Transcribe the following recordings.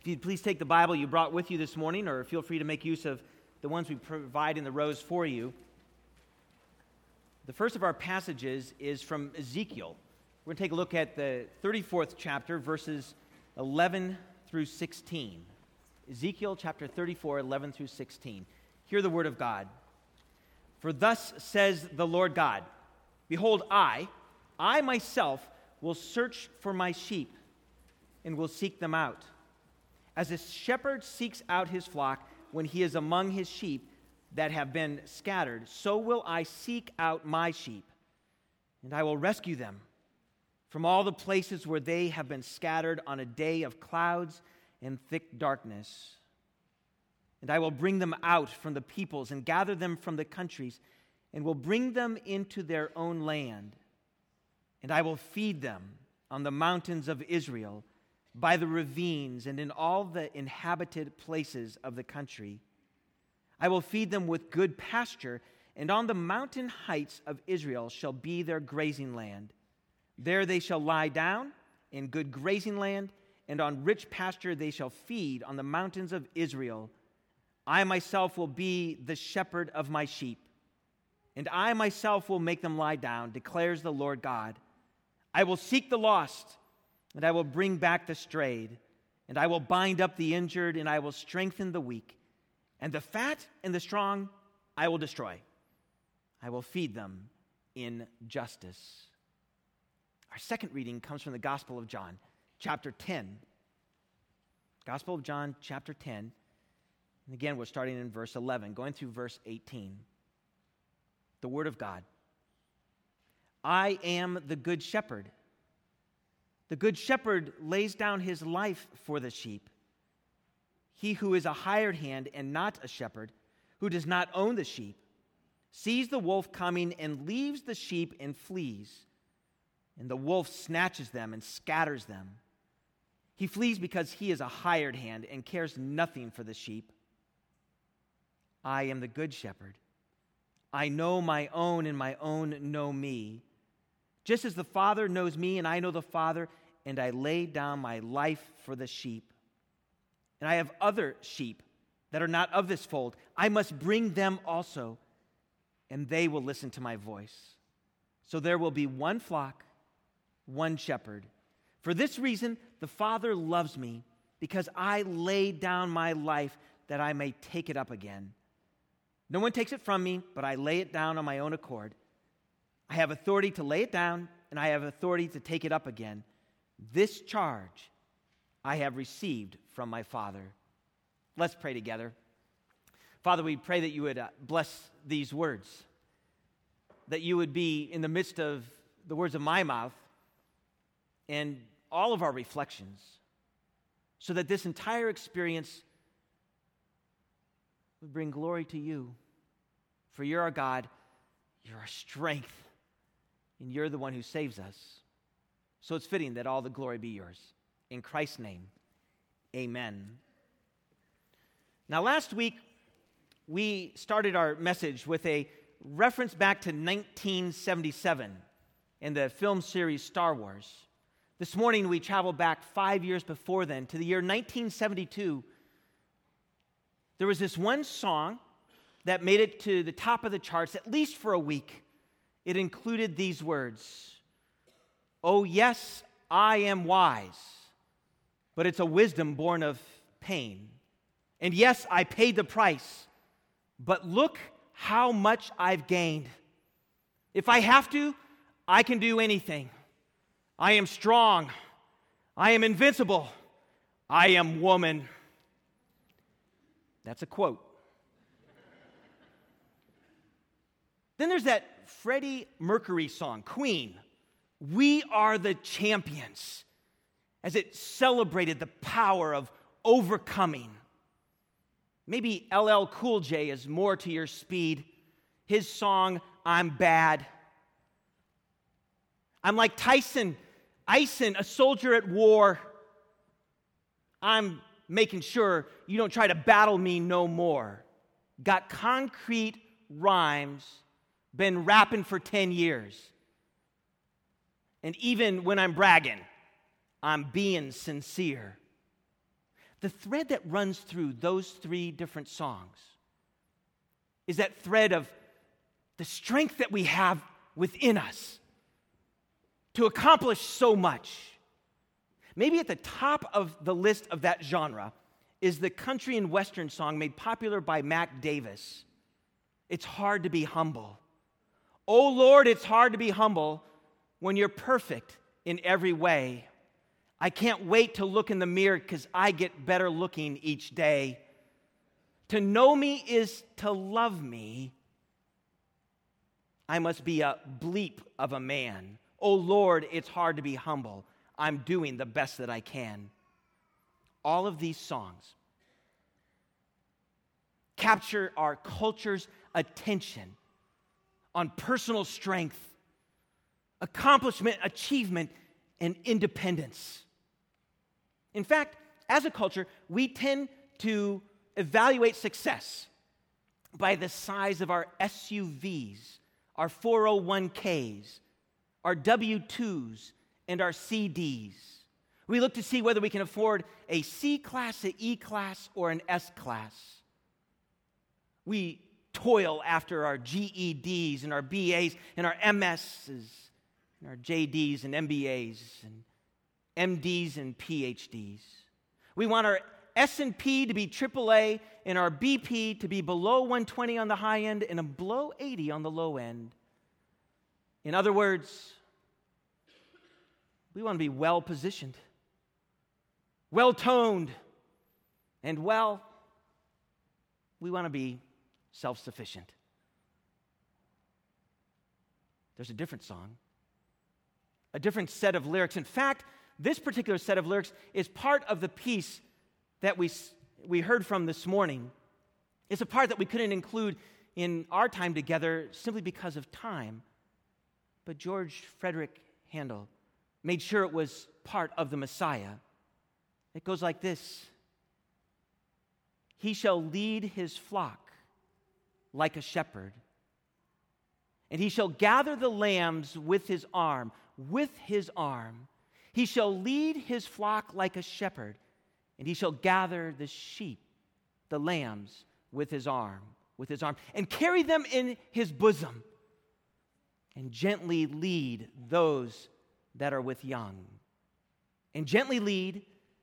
If you'd please take the Bible you brought with you this morning, or feel free to make use of the ones we provide in the rows for you. The first of our passages is from Ezekiel. We're going to take a look at the 34th chapter, verses 11 through 16. Ezekiel chapter 34, 11 through 16. Hear the word of God. For thus says the Lord God, behold, I myself will search for my sheep and will seek them out. As a shepherd seeks out his flock when he is among his sheep that have been scattered, so will I seek out my sheep, and I will rescue them from all the places where they have been scattered on a day of clouds and thick darkness. And I will bring them out from the peoples and gather them from the countries, and will bring them into their own land. And I will feed them on the mountains of Israel, by the ravines, and in all the inhabited places of the country. I will feed them with good pasture, and on the mountain heights of Israel shall be their grazing land. There they shall lie down in good grazing land, and on rich pasture they shall feed on the mountains of Israel. I myself will be the shepherd of my sheep, and I myself will make them lie down, declares the Lord God. I will seek the lost, and I will bring back the strayed, and I will bind up the injured, and I will strengthen the weak. And the fat and the strong I will destroy. I will feed them in justice. Our second reading comes from the Gospel of John, chapter 10. Gospel of John, chapter 10. And again, we're starting in verse 11, going through verse 18. The Word of God. I am the good shepherd. The good shepherd lays down his life for the sheep. He who is a hired hand and not a shepherd, who does not own the sheep, sees the wolf coming and leaves the sheep and flees. And the wolf snatches them and scatters them. He flees because he is a hired hand and cares nothing for the sheep. I am the good shepherd. I know my own, and my own know me. Just as the Father knows me, and I know the Father, and I lay down my life for the sheep. And I have other sheep that are not of this fold. I must bring them also, and they will listen to my voice. So there will be one flock, one shepherd. For this reason, the Father loves me, because I lay down my life that I may take it up again. No one takes it from me, but I lay it down on my own accord. I have authority to lay it down, and I have authority to take it up again. This charge I have received from my Father. Let's pray together. Father, we pray that you would bless these words, that you would be in the midst of the words of my mouth and all of our reflections, so that this entire experience would bring glory to you. For you're our God, you're our strength, and you're the one who saves us. So it's fitting that all the glory be yours. In Christ's name, amen. Now, last week, we started our message with a reference back to 1977 in the film series Star Wars. This morning, we traveled back 5 years before then to the year 1972. There was this one song that made it to the top of the charts, at least for a week. It included these words, "Oh, yes, I am wise, but it's a wisdom born of pain. And yes, I paid the price, but look how much I've gained. If I have to, I can do anything. I am strong. I am invincible. I am woman." That's a quote. Then there's that Freddie Mercury song, Queen, "We Are the Champions," as it celebrated the power of overcoming. Maybe LL Cool J is more to your speed. His song, "I'm Bad." I'm like Tyson, a soldier at war. I'm making sure you don't try to battle me no more. Got concrete rhymes, been rapping for 10 years. And even when I'm bragging, I'm being sincere. The thread that runs through those three different songs is that thread of the strength that we have within us to accomplish so much. Maybe at the top of the list of that genre is the country and western song made popular by Mac Davis. It's hard to be humble. Oh Lord, it's hard to be humble when you're perfect in every way. I can't wait to look in the mirror because I get better looking each day. To know me is to love me. I must be a bleep of a man. Oh Lord, it's hard to be humble. I'm doing the best that I can. All of these songs capture our culture's attention on personal strength, accomplishment, achievement, and independence. In fact, as a culture, we tend to evaluate success by the size of our SUVs, our 401ks, our W-2s, and our CDs. We look to see whether we can afford a C-class, an E-class, or an S-class. We toil after our GEDs and our BAs and our MSs and our JDs and MBAs and MDs and PhDs. We want our S&P to be AAA and our BP to be below 120 on the high end and below 80 on the low end. In other words, we want to be well-positioned, well-toned, and we want to be self-sufficient. There's a different song, a different set of lyrics. In fact, this particular set of lyrics is part of the piece that we heard from this morning. It's a part that we couldn't include in our time together simply because of time. But George Frederick Handel made sure it was part of the Messiah. It goes like this. He shall lead his flock like a shepherd, and he shall gather the lambs with his arm. With his arm. He shall lead his flock like a shepherd, and he shall gather the sheep, the lambs, with his arm, and carry them in his bosom, and gently lead those that are with young. And gently lead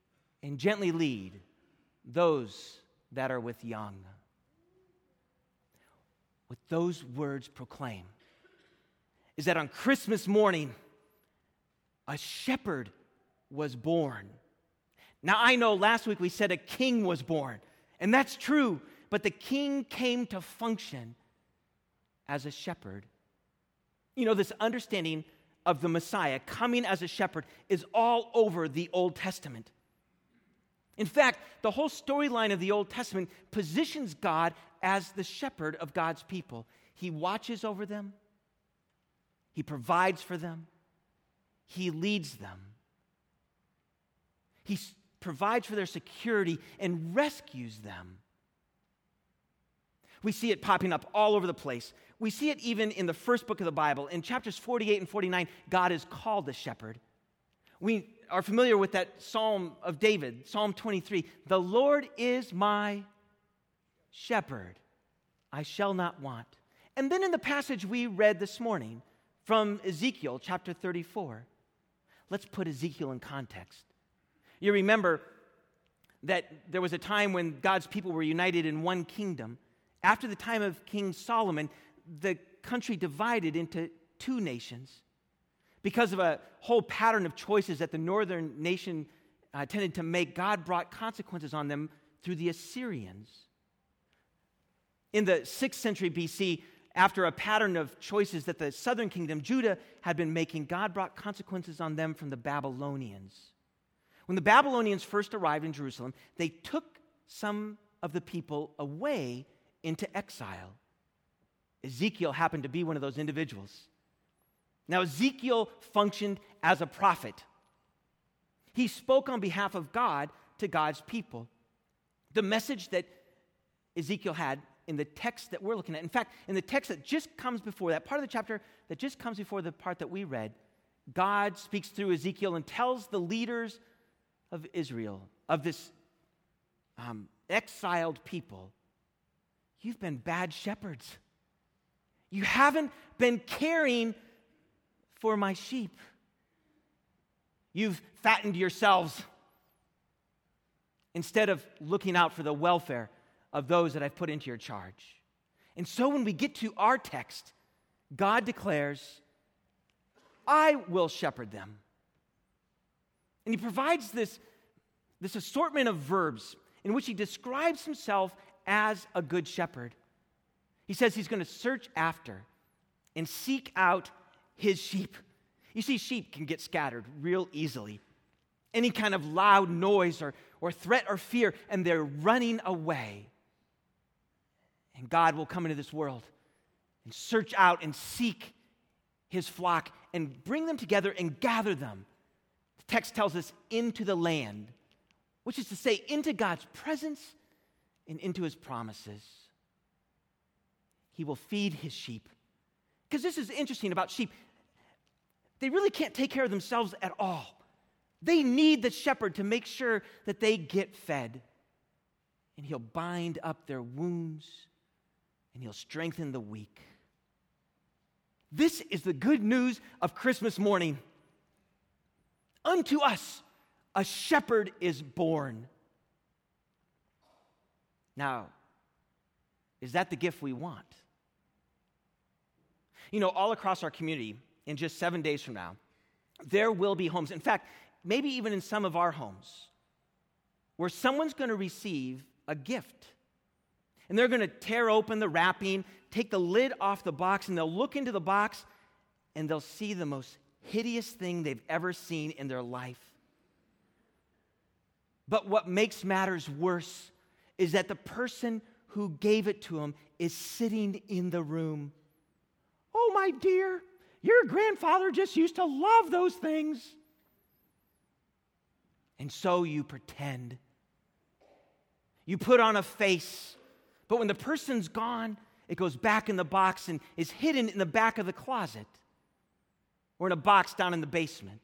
those that are with young. What those words proclaim is that on Christmas morning, a shepherd was born. Now, I know last week we said a king was born, and that's true, but the king came to function as a shepherd. You know, this understanding of the Messiah coming as a shepherd is all over the Old Testament. In fact, the whole storyline of the Old Testament positions God as the shepherd of God's people. He watches over them. He provides for them. He leads them. He provides for their security and rescues them. We see it popping up all over the place. We see it even in the first book of the Bible. In chapters 48 and 49, God is called the shepherd. We are familiar with that Psalm of David, Psalm 23. The Lord is my shepherd. I shall not want. And then in the passage we read this morning from Ezekiel chapter 34, let's put Ezekiel in context. You remember that there was a time when God's people were united in one kingdom. After the time of King Solomon, the country divided into two nations. Because of a whole pattern of choices that the northern nation tended to make, God brought consequences on them through the Assyrians. In the 6th century BC, after a pattern of choices that the southern kingdom, Judah, had been making, God brought consequences on them from the Babylonians. When the Babylonians first arrived in Jerusalem, they took some of the people away into exile. Ezekiel happened to be one of those individuals. Now, Ezekiel functioned as a prophet. He spoke on behalf of God to God's people. The message that Ezekiel had in the text that we're looking at, in fact, in the text that just comes before that, part of the chapter that just comes before the part that we read, God speaks through Ezekiel and tells the leaders of Israel, of this exiled people, you've been bad shepherds. You haven't been caring for my sheep. You've fattened yourselves instead of looking out for the welfare of those that I've put into your charge. And so when we get to our text, God declares, I will shepherd them. And he provides this assortment of verbs in which he describes himself as a good shepherd. He says he's going to search after and seek out his sheep. You see, sheep can get scattered real easily. Any kind of loud noise or threat or fear, and they're running away. And God will come into this world and search out and seek his flock and bring them together and gather them. The text tells us into the land, which is to say into God's presence and into his promises. He will feed his sheep. Because this is interesting about sheep. They really can't take care of themselves at all. They need the shepherd to make sure that they get fed. And he'll bind up their wounds and he'll strengthen the weak. This is the good news of Christmas morning. Unto us a shepherd is born. Now, is that the gift we want? You know, all across our community, in just 7 days from now, there will be homes. In fact, maybe even in some of our homes, where someone's going to receive a gift. And they're going to tear open the wrapping, take the lid off the box, and they'll look into the box, and they'll see the most hideous thing they've ever seen in their life. But what makes matters worse is that the person who gave it to them is sitting in the room. Oh, my dear, your grandfather just used to love those things. And so you pretend. You put on a face. But when the person's gone, it goes back in the box and is hidden in the back of the closet or in a box down in the basement.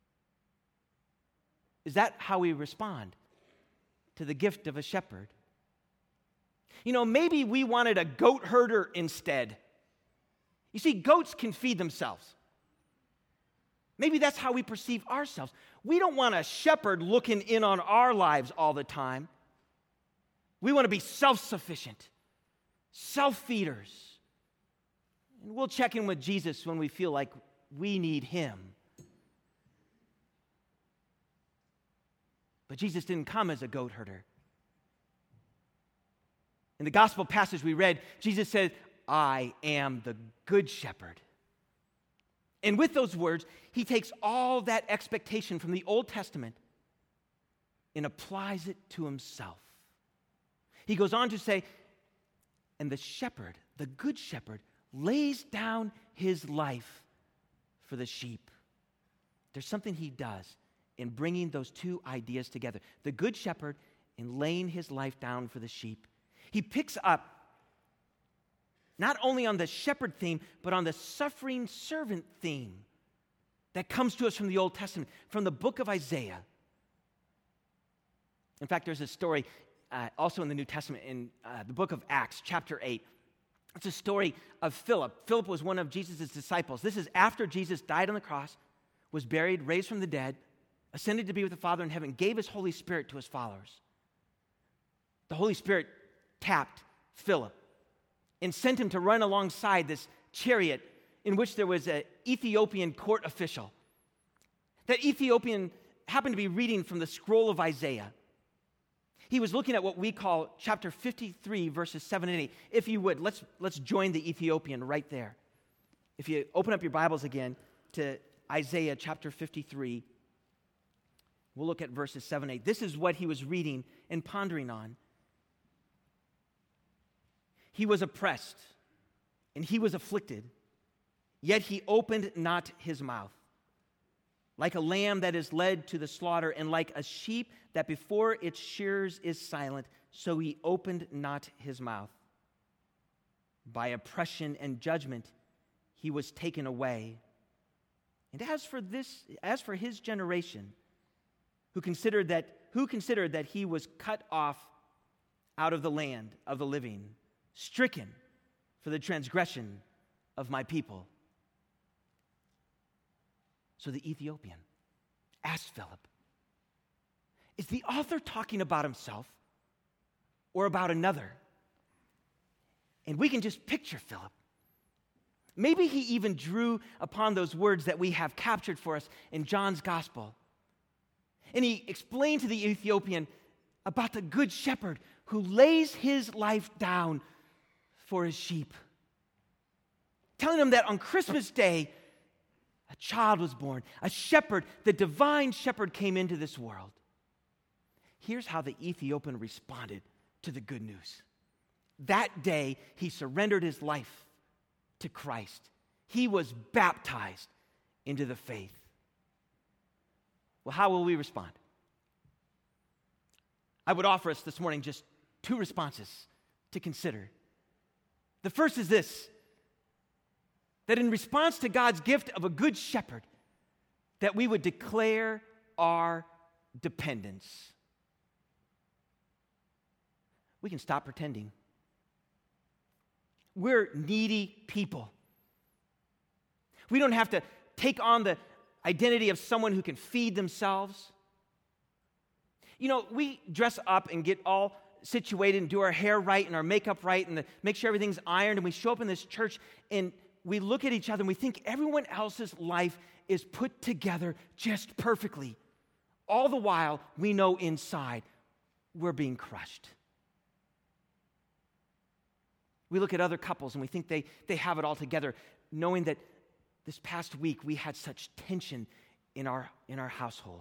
Is that how we respond to the gift of a shepherd? You know, maybe we wanted a goat herder instead. You see, goats can feed themselves. Maybe that's how we perceive ourselves. We don't want a shepherd looking in on our lives all the time. We want to be self-sufficient, self-feeders. And we'll check in with Jesus when we feel like we need him. But Jesus didn't come as a goat herder. In the gospel passage we read, Jesus said, I am the good shepherd. And with those words, he takes all that expectation from the Old Testament and applies it to himself. He goes on to say, and the shepherd, the good shepherd, lays down his life for the sheep. There's something he does in bringing those two ideas together. The good shepherd in laying his life down for the sheep. He picks up not only on the shepherd theme, but on the suffering servant theme that comes to us from the Old Testament, from the book of Isaiah. In fact, there's a story also in the New Testament, in the book of Acts, chapter 8. It's a story of Philip. Philip was one of Jesus' disciples. This is after Jesus died on the cross, was buried, raised from the dead, ascended to be with the Father in heaven, gave his Holy Spirit to his followers. The Holy Spirit tapped Philip and sent him to run alongside this chariot in which there was an Ethiopian court official. That Ethiopian happened to be reading from the scroll of Isaiah. He was looking at what we call chapter 53, verses 7 and 8. If you would, let's join the Ethiopian right there. If you open up your Bibles again to Isaiah chapter 53, we'll look at verses 7 and 8. This is what he was reading and pondering on. He was oppressed, and he was afflicted, yet he opened not his mouth. Like a lamb that is led to the slaughter, and like a sheep that before its shearers is silent, so he opened not his mouth. By oppression and judgment he was taken away. And as for his generation, who considered that he was cut off out of the land of the living, stricken for the transgression of my people." So the Ethiopian asked Philip, "Is the author talking about himself or about another?" And we can just picture Philip. Maybe he even drew upon those words that we have captured for us in John's gospel. And he explained to the Ethiopian about the good shepherd who lays his life down for his sheep. Telling him that on Christmas Day, a child was born, a shepherd, the divine shepherd came into this world. Here's how the Ethiopian responded to the good news. That day, he surrendered his life to Christ. He was baptized into the faith. Well, how will we respond? I would offer us this morning just two responses to consider. The first is this: that in response to God's gift of a good shepherd, that we would declare our dependence. We can stop pretending. We're needy people. We don't have to take on the identity of someone who can feed themselves. You know, we dress up and get all situated and do our hair right and our makeup right and make sure everything's ironed, and we show up in this church and we look at each other and we think everyone else's life is put together just perfectly. All the while, we know inside we're being crushed. We look at other couples and we think they have it all together, knowing that this past week we had such tension in our household.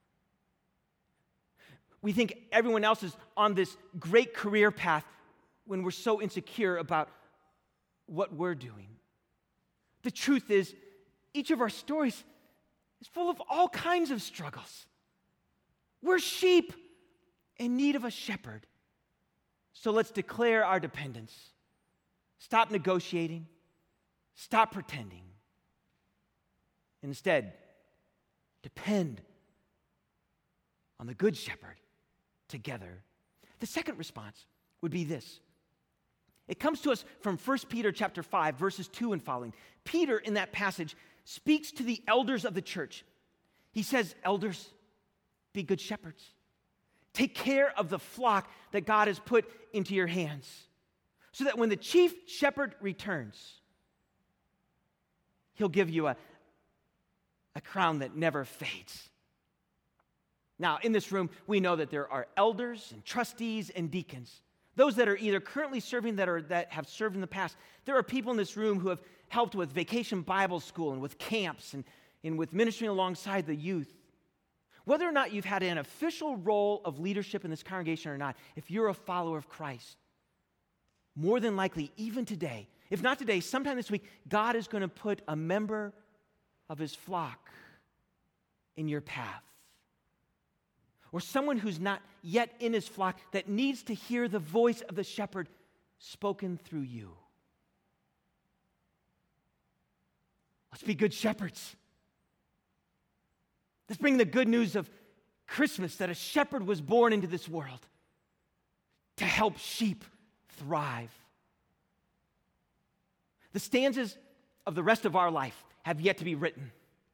We think everyone else is on this great career path when we're so insecure about what we're doing. The truth is, each of our stories is full of all kinds of struggles. We're sheep in need of a shepherd. So let's declare our dependence. Stop negotiating. Stop pretending. Instead, depend on the Good Shepherd together. The second response would be this. It comes to us from 1 Peter chapter 5, verses 2 and following. Peter, in that passage, speaks to the elders of the church. He says, "Elders, be good shepherds. Take care of the flock that God has put into your hands, so that when the chief shepherd returns, he'll give you a crown that never fades." Now, in this room, we know that there are elders and trustees and deacons, those that are either currently serving that have served in the past. There are people in this room who have helped with Vacation Bible School and with camps and with ministering alongside the youth. Whether or not you've had an official role of leadership in this congregation or not, if you're a follower of Christ, more than likely, even today, if not today, sometime this week, God is going to put a member of his flock in your path. Or someone who's not yet in his flock that needs to hear the voice of the shepherd spoken through you. Let's be good shepherds. Let's bring the good news of Christmas, that a shepherd was born into this world to help sheep thrive. The stanzas of the rest of our life have yet to be written.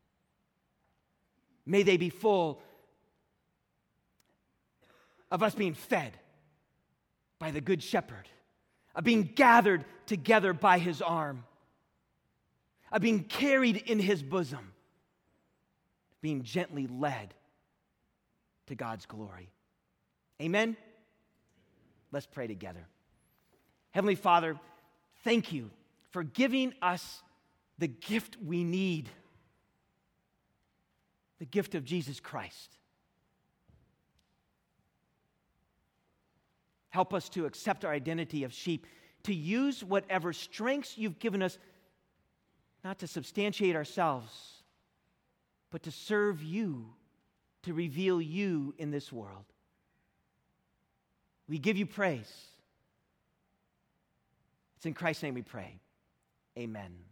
May they be full of us being fed by the Good Shepherd, of being gathered together by his arm, of being carried in his bosom, being gently led to God's glory. Amen? Let's pray together. Heavenly Father, thank you for giving us the gift we need, the gift of Jesus Christ. Help us to accept our identity of sheep, to use whatever strengths you've given us, not to substantiate ourselves, but to serve you, to reveal you in this world. We give you praise. It's in Christ's name we pray. Amen.